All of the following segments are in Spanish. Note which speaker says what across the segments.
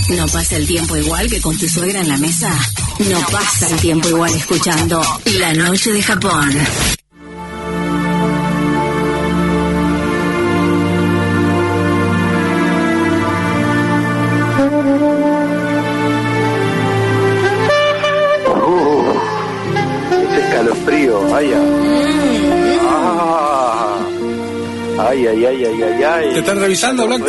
Speaker 1: ¿No pasa el tiempo igual que con tu suegra en la mesa? No pasa el tiempo igual escuchando La Noche de Japón.
Speaker 2: Ese escalofrío, vaya. Ay.
Speaker 3: ¿Te están revisando, Blanco?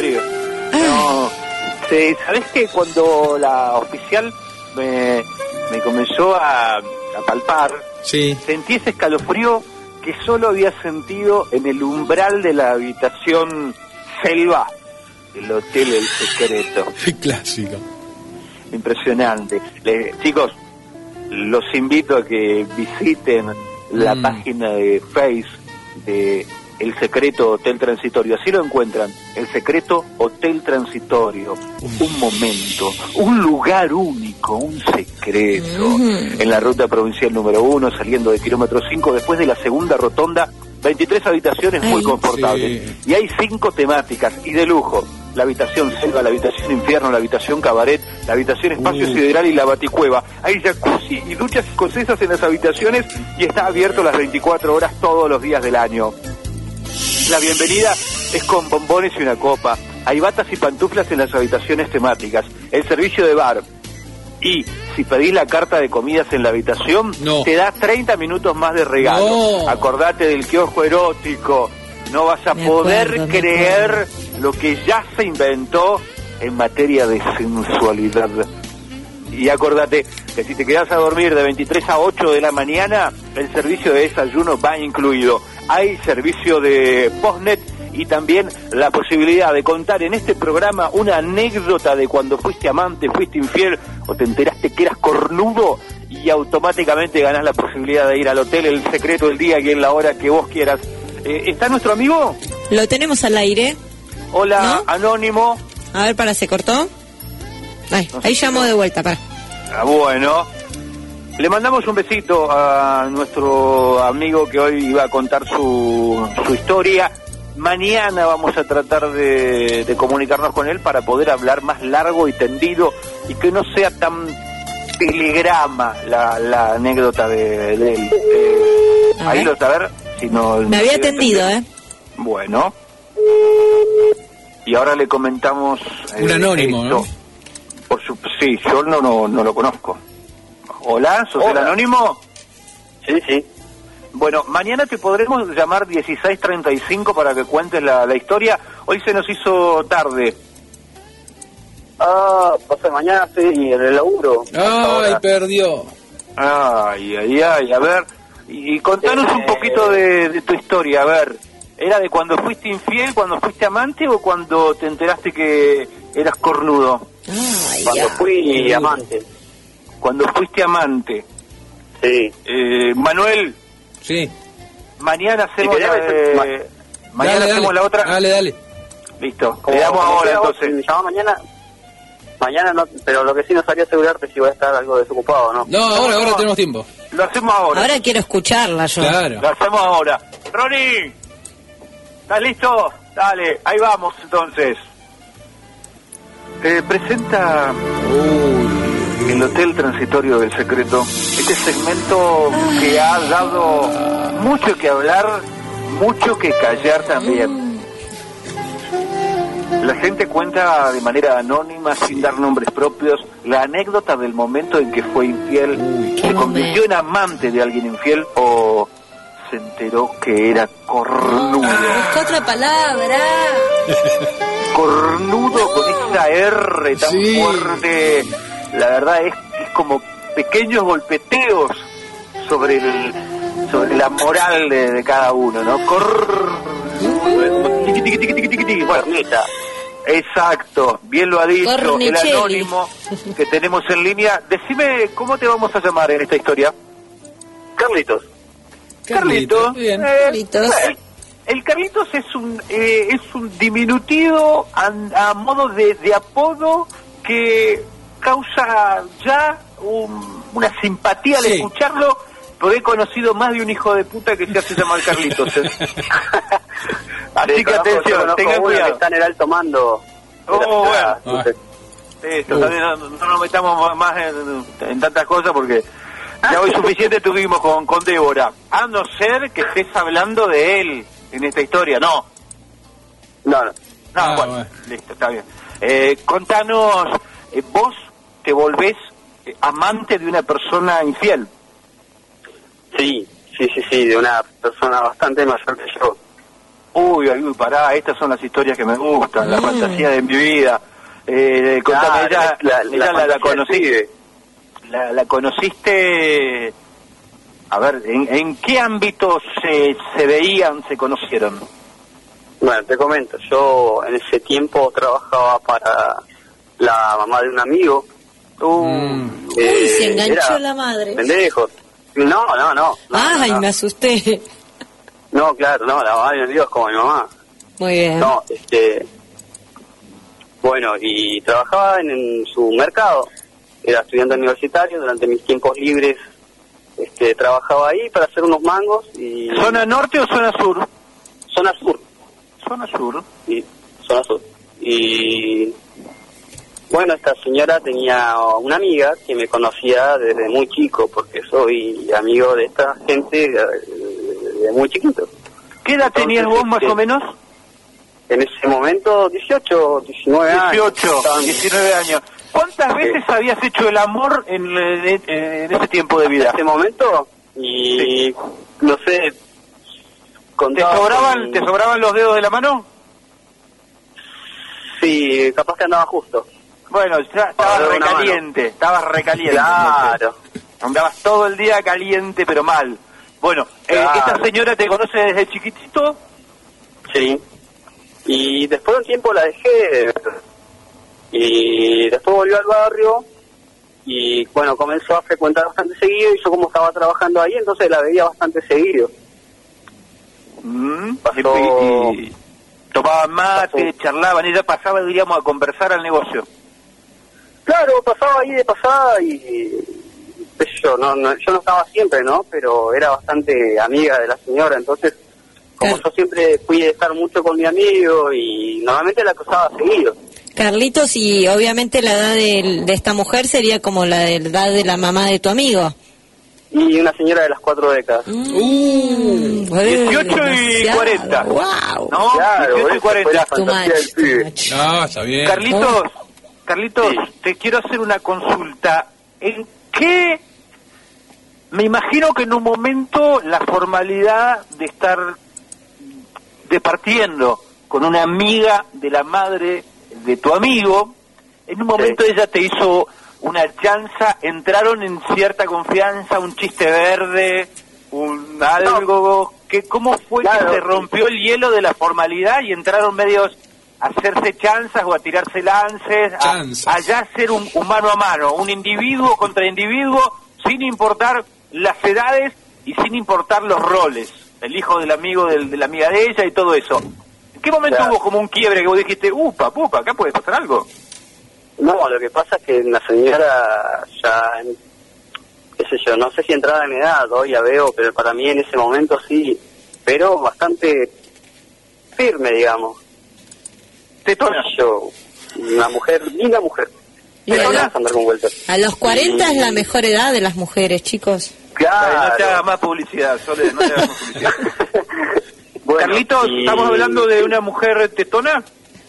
Speaker 2: No. Sí, ¿sabés que cuando la oficial me comenzó a palpar,
Speaker 3: sí,
Speaker 2: sentí ese escalofrío que solo había sentido en el umbral de la habitación Selva del Hotel El Secreto?
Speaker 3: Clásico.
Speaker 2: Impresionante. Chicos, los invito a que visiten la página de Face de El Secreto Hotel Transitorio. Así lo encuentran, El Secreto Hotel Transitorio. Un momento, un lugar único, un secreto. En la ruta provincial número 1, saliendo de kilómetro 5, después de la segunda rotonda, 23 habitaciones muy confortables. Sí. Y hay 5 temáticas y de lujo. La habitación Selva, la habitación Infierno, la habitación Cabaret, la habitación Espacio Sideral y la Baticueva. Hay jacuzzi y duchas escocesas en las habitaciones y está abierto las 24 horas todos los días del año. La bienvenida es con bombones y una copa. Hay batas y pantuflas en las habitaciones temáticas. El servicio de bar. Y si pedís la carta de comidas en la habitación, te da 30 minutos más de regalo. Acordate del kiosco erótico. No vas a poder creer lo que ya se inventó en materia de sensualidad. Y acordate que si te quedás a dormir de 23 a 8 de la mañana, el servicio de desayuno va incluido. Hay servicio de postnet y también la posibilidad de contar en este programa una anécdota de cuando fuiste amante, fuiste infiel o te enteraste que eras cornudo y automáticamente ganás la posibilidad de ir al Hotel El Secreto el día y en la hora que vos quieras. ¿Está nuestro amigo?
Speaker 4: Lo tenemos al aire.
Speaker 2: Hola, ¿no? Anónimo.
Speaker 4: A ver, ¿se cortó? Ahí llamó de vuelta, para.
Speaker 2: Bueno. Le mandamos un besito a nuestro amigo que hoy iba a contar su historia. Mañana vamos a tratar de comunicarnos con él para poder hablar más largo y tendido y que no sea tan telegrama la anécdota de él. Ahí lo está, a ver si no...
Speaker 4: Me había atendido,
Speaker 2: Bueno. Y ahora le comentamos...
Speaker 3: un anónimo, ¿no?
Speaker 2: Sí, yo no lo conozco. Hola, ¿sos el anónimo?
Speaker 5: Sí.
Speaker 2: Bueno, mañana te podremos llamar 16:35 para que cuentes la historia. Hoy se nos hizo tarde.
Speaker 5: Pues mañana estoy en el laburo.
Speaker 3: Perdió.
Speaker 2: Ay, a ver. Y contanos un poquito de tu historia, a ver. ¿Era de cuando fuiste infiel, cuando fuiste amante o cuando te enteraste que eras cornudo?
Speaker 5: Cuando fui amante.
Speaker 2: Cuando fuiste amante.
Speaker 5: Sí.
Speaker 2: Manuel.
Speaker 3: Sí.
Speaker 2: Mañana hacemos hacemos la otra.
Speaker 3: Dale.
Speaker 2: Listo. Le damos ahora entonces.
Speaker 5: Me llama mañana no, pero lo que sí no sabría asegurarte si voy a estar algo desocupado, ¿no?
Speaker 3: No, ahora tenemos tiempo.
Speaker 2: Lo hacemos ahora.
Speaker 4: Ahora quiero escucharla yo.
Speaker 3: Claro.
Speaker 2: Lo hacemos ahora. Ronnie, ¿estás listo? Dale, ahí vamos entonces. Te presenta el Hotel Transitorio del Secreto, este segmento que ha dado mucho que hablar, mucho que callar también. La gente cuenta de manera anónima, sin dar nombres propios, la anécdota del momento en que fue infiel, se convirtió en amante de alguien infiel o se enteró que era cornudo.
Speaker 4: Busca otra palabra.
Speaker 2: Cornudo con esa R tan fuerte. La verdad es como pequeños golpeteos sobre la moral de cada uno, ¿no? Bueno, exacto, bien lo ha dicho el anónimo que tenemos en línea. Decime, ¿cómo te vamos a llamar en esta historia?
Speaker 5: Carlitos.
Speaker 3: Bien.
Speaker 4: Carlitos.
Speaker 2: El Carlitos es un diminutivo a modo de apodo que causa ya una simpatía al escucharlo, porque he conocido más de un hijo de puta que se hace llamar Carlitos. Así que atención, tengan cuidado.
Speaker 5: Que está en el alto mando.
Speaker 2: Listo, no nos metamos más en tantas cosas porque ya hoy suficiente tuvimos con Débora. A no ser que estés hablando de él en esta historia, ¿no?
Speaker 5: No.
Speaker 2: Bueno, listo, está bien. Contanos, vos te volvés amante de una persona infiel.
Speaker 5: Sí, de una persona bastante mayor que yo.
Speaker 2: Uy, pará, estas son las historias que me gustan, la fantasía de mi vida. Contame, ella la conocí. La conociste, a ver, ¿en qué ámbitos se veían, se conocieron?
Speaker 5: Bueno, te comento, yo en ese tiempo trabajaba para la mamá de un amigo.
Speaker 4: Se enganchó la madre.
Speaker 5: Pendejo. No.
Speaker 4: Ay,
Speaker 5: no.
Speaker 4: me asusté.
Speaker 5: No, claro, no, la mamá de mi amigo es como mi mamá.
Speaker 4: Muy bien.
Speaker 5: No, bueno, y trabajaba en su mercado. Era estudiante universitario, durante mis tiempos libres trabajaba ahí para hacer unos mangos y...
Speaker 2: ¿Zona norte o zona sur?
Speaker 5: Zona sur.
Speaker 2: Zona sur.
Speaker 5: Zona sur. Y bueno, esta señora tenía una amiga que me conocía desde muy chico, porque soy amigo de esta gente de muy chiquito.
Speaker 2: ¿Qué edad tenías vos más o menos?
Speaker 5: En ese momento 18, 19 años.
Speaker 2: 19 años. ¿Cuántas veces habías hecho el amor en ese tiempo de vida?
Speaker 5: En ese momento, y no sé...
Speaker 2: ¿Te sobraban los dedos de la mano?
Speaker 5: Sí, capaz que andaba justo.
Speaker 2: Bueno, ya estabas recaliente.
Speaker 5: Claro.
Speaker 2: Andabas todo el día caliente, pero mal. Bueno,
Speaker 5: claro.
Speaker 2: ¿Esta señora te conoce desde chiquitito?
Speaker 5: Sí. Y después de un tiempo la dejé. Y después volvió al barrio. Y bueno, comenzó a frecuentar bastante seguido. Y yo como estaba trabajando ahí, entonces la veía bastante seguido.
Speaker 2: Y tomaban mate, charlaban, ella pasaba, diríamos, a conversar al negocio.
Speaker 5: Claro, pasaba ahí de pasada y yo no estaba siempre, ¿no? Pero era bastante amiga de la señora, entonces como yo siempre fui a estar mucho con mi amigo y normalmente la acosaba seguido.
Speaker 4: Carlitos, y obviamente la edad de esta mujer sería como la edad de la mamá de tu amigo.
Speaker 5: Y una señora de las 4 décadas.
Speaker 2: 18 y 40.
Speaker 4: Wow.
Speaker 2: No, claro, 18 y 40.
Speaker 3: No, está bien.
Speaker 2: Carlitos,
Speaker 5: sí.
Speaker 2: Te quiero hacer una consulta. ¿En qué? Me imagino que en un momento la formalidad de estar departiendo con una amiga de la madre de tu amigo, en un momento ella te hizo una chanza, entraron en cierta confianza, un chiste verde, algo, ¿cómo fue que se rompió el hielo de la formalidad y entraron medios a hacerse chanzas o a tirarse lances, a ya ser un mano a mano, un individuo contra individuo, sin importar las edades y sin importar los roles, el hijo del amigo de la amiga de ella y todo eso? ¿En qué momento hubo como un quiebre que vos dijiste, pupa, acá puede pasar algo?
Speaker 5: No, lo que pasa es que la señora ya, qué sé yo, no sé si entraba en edad, hoy ya veo, pero para mí en ese momento sí, pero bastante firme, digamos.
Speaker 2: Tetona.
Speaker 5: Yo, una mujer, linda mujer.
Speaker 4: A los 40 es la mejor edad de las mujeres, chicos.
Speaker 2: Claro. No te hagas más publicidad, Sole, no te hagas más publicidad. Bueno, Carlitos, ¿estamos hablando de una mujer tetona?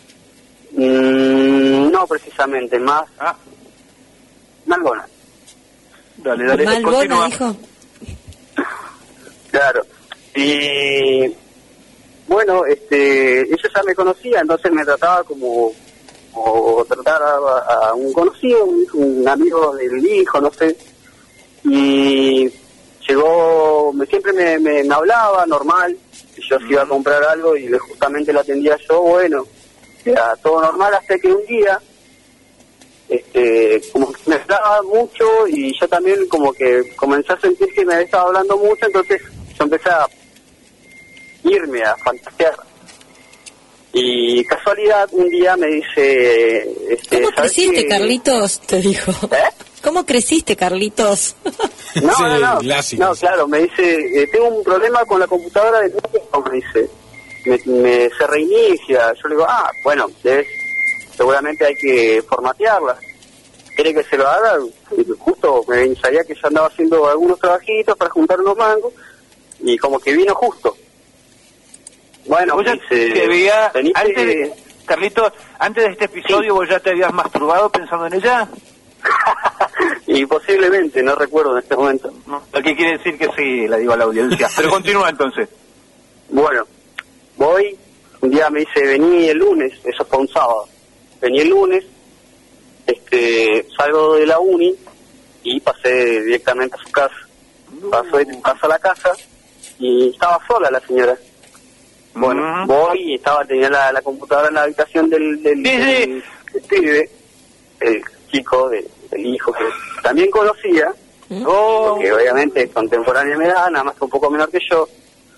Speaker 5: No precisamente, más Malbona.
Speaker 2: Dale,
Speaker 4: Malbona, dijo.
Speaker 5: Claro. Y bueno, ella ya me conocía, entonces me trataba como tratar a un conocido, un amigo del hijo, no sé. Y llegó, siempre me hablaba normal, y yo si iba a comprar algo y justamente lo atendía yo, bueno, era todo normal, hasta que un día como que me hablaba mucho y yo también como que comencé a sentir que me estaba hablando mucho, entonces yo empecé a irme a fantasear. Y casualidad, un día me dice...
Speaker 4: ¿Cómo creciste, Carlitos? Te dijo. ¿Cómo creciste, Carlitos?
Speaker 5: No, claro, me dice, tengo un problema con la computadora de tu hijo, me dice. Se reinicia. Yo le digo, bueno, debes seguramente hay que formatearla. ¿Quiere que se lo haga? Justo me sabía que yo andaba haciendo algunos trabajitos para juntar unos mangos, y como que vino justo. Bueno,
Speaker 2: ¿Vos ya te había, Carlitos, antes de este episodio, vos ya te habías masturbado pensando en ella?
Speaker 5: Y posiblemente, no recuerdo en este momento.
Speaker 2: No, lo que quiere decir que sí, la digo a la audiencia. Pero continúa entonces.
Speaker 5: Bueno, voy, un día me dice, vení el lunes, eso fue un sábado. Vení el lunes, salgo de la uni y pasé directamente a su casa. Paso a la casa y estaba sola la señora. Bueno, voy y tenía la computadora en la habitación del pibe, el chico del hijo que también conocía, porque obviamente es contemporánea me da, nada más que un poco menor que yo.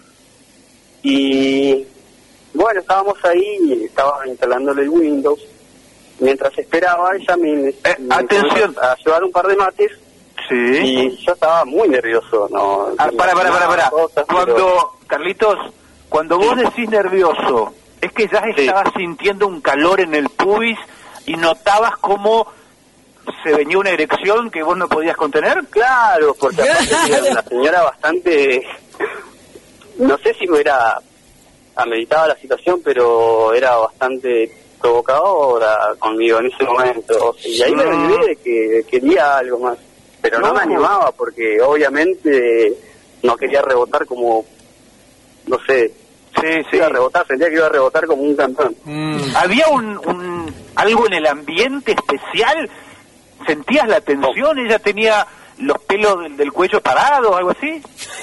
Speaker 5: Y bueno, estábamos ahí y estaba instalándole el Windows. Mientras esperaba, ella me
Speaker 2: atención,
Speaker 5: a llevar un par de mates.
Speaker 2: Sí.
Speaker 5: Y yo estaba muy nervioso, ¿no?
Speaker 2: Para. Carlitos, cuando vos decís nervioso, es que ya estabas sintiendo un calor en el pubis y notabas cómo se venía una erección que vos no podías contener.
Speaker 5: Claro, porque aparte era una señora bastante, no sé si me era ameritaba la situación, pero era bastante provocadora conmigo en ese momento. Y ahí me olvidé de que quería algo más, pero no me animaba porque obviamente no quería rebotar como, no sé, iba a rebotar, sentía que iba a rebotar como un campeón.
Speaker 2: ¿Había algo en el ambiente especial? ¿Sentías la tensión? ¿Ella tenía los pelos del cuello parados o algo así?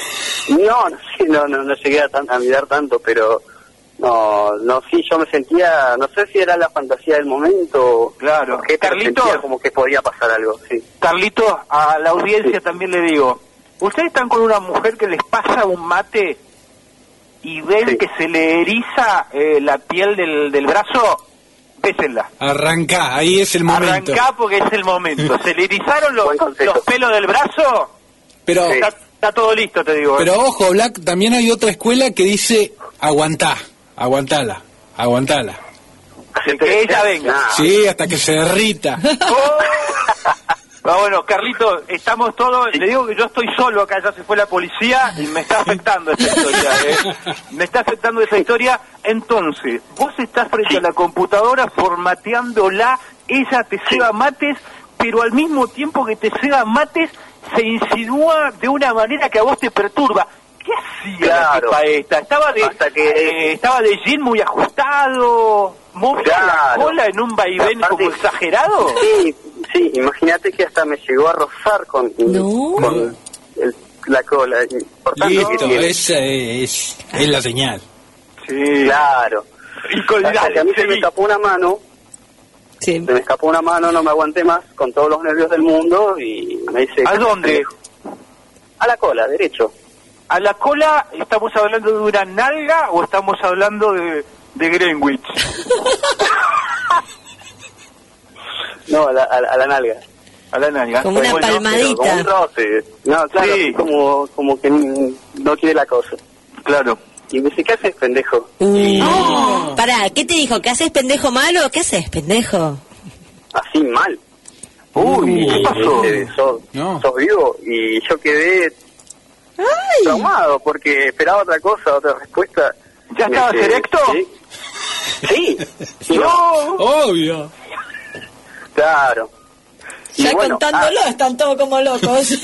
Speaker 2: No llegué a mirar tanto, pero sí, yo me sentía, no sé si era la fantasía del momento. Claro.
Speaker 5: Carlitos, sentía como que podía pasar algo, sí.
Speaker 2: Carlitos, a la audiencia también le digo, ustedes están con una mujer que les pasa un mate y ven que se le eriza la piel del brazo, bésenla.
Speaker 3: Arrancá, ahí es el momento.
Speaker 2: Arrancá porque es el momento. ¿Se le erizaron los pelos del brazo?
Speaker 3: Pero
Speaker 2: está todo listo, te digo.
Speaker 3: Pero ojo, Black, también hay otra escuela que dice, aguantala.
Speaker 2: Hasta que ella venga.
Speaker 3: Sí, hasta que se derrita.
Speaker 2: Bueno, Carlito, estamos todos, le digo que yo estoy solo acá, ya se fue la policía y me está afectando esa historia, me está afectando esa historia. Entonces, vos estás frente a la computadora formateándola, ella te ceba mates, pero al mismo tiempo que te ceba mates, se insinúa de una manera que a vos te perturba. ¿Qué hacía la tipa esta? Estaba de jean muy ajustado, movía la cola en un vaivén como exagerado.
Speaker 5: Sí, imagínate que hasta me llegó a rozar con la cola.
Speaker 3: Listo, esa es la señal.
Speaker 5: Sí. Claro.
Speaker 2: Y a mí
Speaker 5: se me escapó una mano. Sí. Se me escapó una mano, no me aguanté más, con todos los nervios del mundo, y me dice...
Speaker 2: ¿A dónde?
Speaker 5: A la cola, derecho.
Speaker 2: ¿A la cola estamos hablando de una nalga o estamos hablando de Greenwich?
Speaker 5: No, a la nalga.
Speaker 2: A la nalga.
Speaker 4: Como una palmadita.
Speaker 5: Como un roce. No, claro, sí. como que no quiere la cosa.
Speaker 2: Claro.
Speaker 5: Y me dice, ¿qué haces, pendejo?
Speaker 4: Pará, ¿qué te dijo? ¿Qué haces, pendejo malo? ¿Qué haces, pendejo?
Speaker 5: Así mal.
Speaker 2: ¿Qué pasó?
Speaker 5: Sos vivo. Y yo quedé traumado porque esperaba otra cosa, otra respuesta.
Speaker 2: ¿Ya estabas erecto?
Speaker 5: Sí.
Speaker 3: Obvio.
Speaker 5: Claro.
Speaker 4: Ya contándolo, están todos como locos.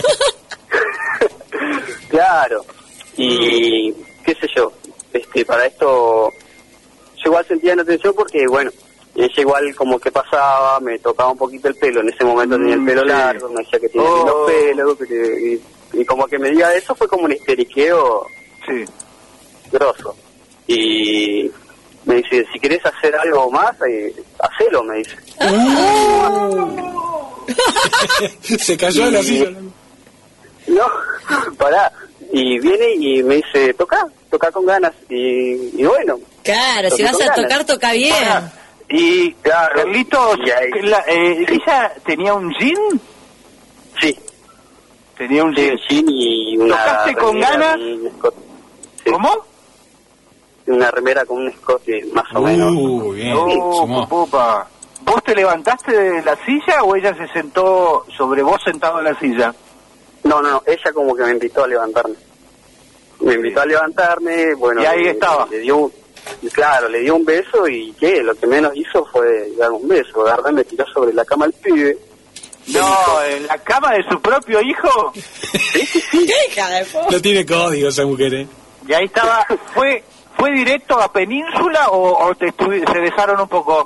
Speaker 5: Claro. Y qué sé yo, para esto yo igual sentía la atención porque, bueno, ella igual como que pasaba, me tocaba un poquito el pelo, en ese momento tenía el pelo largo, me decía que tenía los pelos, y como que me diga eso fue como un histeriqueo grosso. Y me dice, si querés hacer algo más, hacelo, me dice.
Speaker 3: Se cayó la silla.
Speaker 5: No, pará. Y viene y me dice, toca con ganas. Y bueno.
Speaker 4: Claro, si vas a tocar, toca bien.
Speaker 2: Y Carlitos, ¿ella tenía un jean?
Speaker 5: Sí.
Speaker 2: Tenía un jean
Speaker 5: y una...
Speaker 2: ¿Tocaste con ganas?
Speaker 5: Sí.
Speaker 2: ¿Cómo?
Speaker 5: Una remera con un escote más o menos.
Speaker 3: Bien.
Speaker 2: Pupa. ¿Vos te levantaste de la silla o ella se sentó sobre vos sentado en la silla?
Speaker 5: No, ella como que me invitó a levantarme. Me invitó a levantarme, bueno...
Speaker 2: Y ahí estaba.
Speaker 5: Le dio un beso y ¿qué? Lo que menos hizo fue darme un beso. Agarré, me tiró sobre la cama al pibe.
Speaker 2: No, ¿en la cama de su propio hijo?
Speaker 5: Sí.
Speaker 3: No tiene código esa mujer, ¿eh?
Speaker 2: Y ahí estaba. ¿Fue directo a Península o se besaron un poco?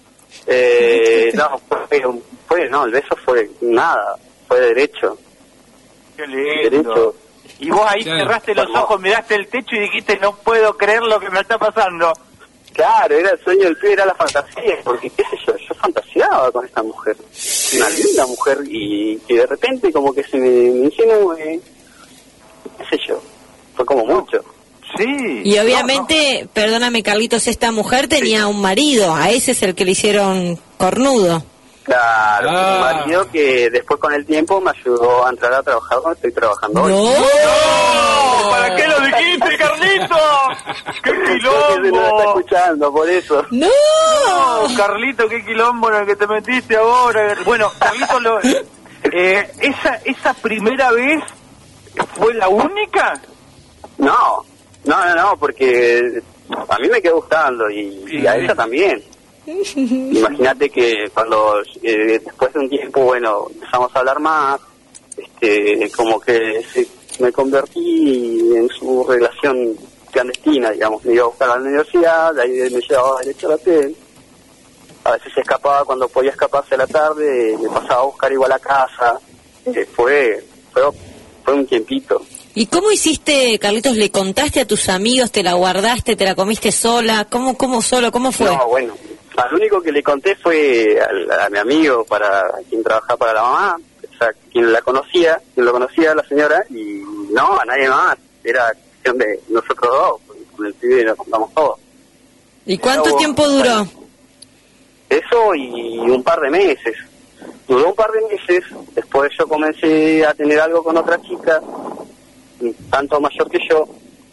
Speaker 5: No, el beso fue nada, fue derecho.
Speaker 2: Qué lindo.
Speaker 5: Derecho.
Speaker 2: Y vos ahí
Speaker 3: Claro.
Speaker 2: cerraste los ojos, miraste el techo y dijiste, no puedo creer lo que me está pasando.
Speaker 5: Claro, era el sueño del pibe, era la fantasía, porque qué sé yo fantaseaba con esta mujer. Una linda mujer y que de repente como que se me insinuó, qué sé yo, fue como mucho.
Speaker 2: Sí.
Speaker 4: Y obviamente, perdóname Carlitos, esta mujer tenía un marido, a ese es el que le hicieron cornudo.
Speaker 5: Claro, mi marido que después con el tiempo me ayudó a entrar a trabajar donde estoy trabajando hoy.
Speaker 2: ¡No! ¿Para qué lo dijiste, Carlito? ¡Qué
Speaker 5: Porque se nos está
Speaker 2: quilombo!
Speaker 5: escuchando, por eso.
Speaker 4: ¡No!
Speaker 2: No, Carlito, qué quilombo en el que te metiste ahora. Bueno, Carlito, esa primera vez fue la única.
Speaker 5: No, porque a mí me quedó gustando y a ella también. Imagínate que cuando después de un tiempo, bueno, empezamos a hablar más, como que me convertí en su relación clandestina, digamos. Me iba a buscar a la universidad, de ahí me llevaba derecho a la hotel. A veces se escapaba cuando podía escaparse a la tarde, me pasaba a buscar igual a casa. Fue un tiempito.
Speaker 4: ¿Y cómo hiciste, Carlitos? ¿Le contaste a tus amigos? ¿Te la guardaste? ¿Te la comiste sola? ¿Cómo fue?
Speaker 5: No, bueno, al único que le conté fue a mi amigo, quien trabajaba para la mamá, o sea, quien lo conocía, la señora, y no, a nadie más. Era cuestión de nosotros dos, con el pibe nos contamos todo.
Speaker 4: ¿Y cuánto tiempo duró?
Speaker 5: Eso y un par de meses. Duró un par de meses, después yo comencé a tener algo con otra chica, tanto mayor que yo,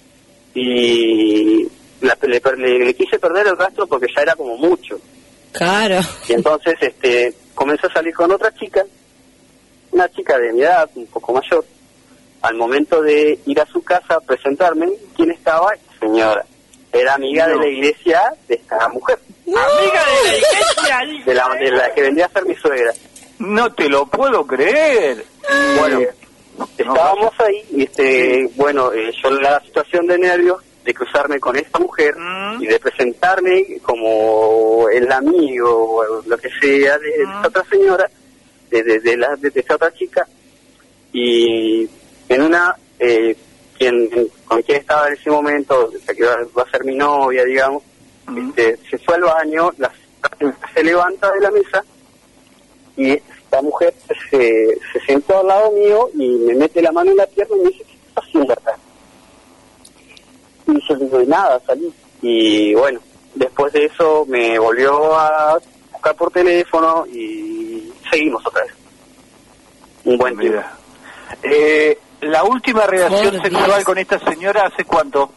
Speaker 5: y le quise perder el rastro porque ya era como mucho.
Speaker 4: Claro.
Speaker 5: Y entonces comencé a salir con otra chica, una chica de mi edad, un poco mayor. Al momento de ir a su casa a presentarme, ¿quién estaba? Señora. Era amiga de la iglesia de esta mujer.
Speaker 2: Amiga de la iglesia.
Speaker 5: De la que vendría a ser mi suegra.
Speaker 2: No te lo puedo creer.
Speaker 5: Bueno, estábamos ahí y yo en la situación de nervios de cruzarme con esta mujer y de presentarme como el amigo o lo que sea de esta otra señora, de esta otra chica, y en una con quien estaba en ese momento, que va a ser mi novia, digamos, se fue al baño, se levanta de la mesa y esta mujer se sentó al lado mío y me mete la mano en la pierna y me dice, ¿qué estás haciendo acá? Y yo digo, nada, salí. Y bueno, después de eso me volvió a buscar por teléfono y seguimos otra vez. Un buen tiempo.
Speaker 2: La última relación sexual con esta señora, ¿hace cuánto?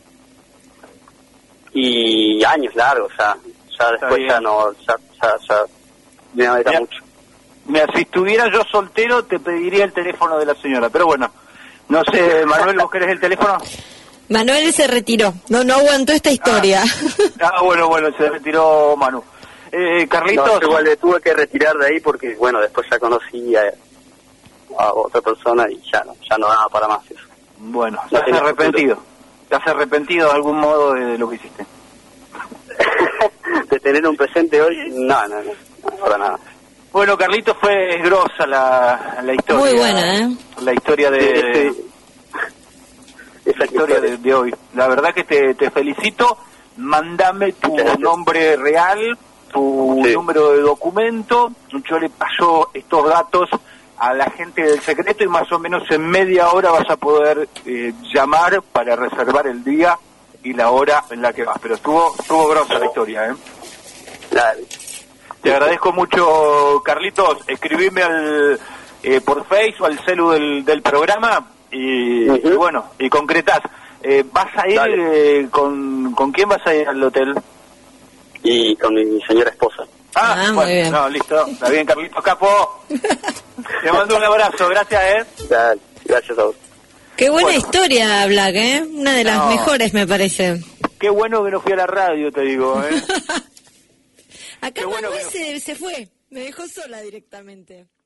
Speaker 5: Y años largos, ya después ya no, ya era mucho.
Speaker 2: Mira, si estuviera yo soltero te pediría el teléfono de la señora, pero bueno, no sé, Manuel, ¿vos querés el teléfono?
Speaker 4: Manuel se retiró, no aguantó esta historia.
Speaker 2: Bueno, se retiró Manu. Carlitos.
Speaker 5: No, igual le tuve que retirar de ahí porque, bueno, después ya conocí a otra persona y ya no daba para más eso.
Speaker 2: Bueno, ¿te has arrepentido? ¿Te has arrepentido de algún modo de lo que hiciste?
Speaker 5: ¿De tener un presente hoy? No, para nada.
Speaker 2: Bueno, Carlitos, fue grosa la historia.
Speaker 4: Muy buena,
Speaker 2: La historia de hoy. La verdad que te felicito. Mándame tu nombre real, tu número de documento. Yo le paso estos datos a la gente del secreto y más o menos en media hora vas a poder llamar para reservar el día y la hora en la que vas. Pero estuvo grosa la historia,
Speaker 5: Dale.
Speaker 2: Te agradezco mucho, Carlitos. Escribime por Face o al celu del programa y bueno, y concretás. ¿Vas a ir con quién vas a ir al hotel?
Speaker 5: Y con mi señora esposa.
Speaker 2: Ah,
Speaker 4: muy
Speaker 2: bueno,
Speaker 4: bien.
Speaker 2: no, listo. Está bien, Carlitos Capo. Te mando un abrazo, gracias,
Speaker 5: Dale, gracias a vos.
Speaker 4: Qué buena
Speaker 2: Bueno.
Speaker 4: historia, Black, ¿eh? Una de las
Speaker 2: No.
Speaker 4: mejores, me parece.
Speaker 2: Qué bueno que no fui a la radio, te digo,
Speaker 4: Acá
Speaker 2: Qué bueno
Speaker 4: Manuel
Speaker 2: que
Speaker 4: se fue, me dejó sola directamente.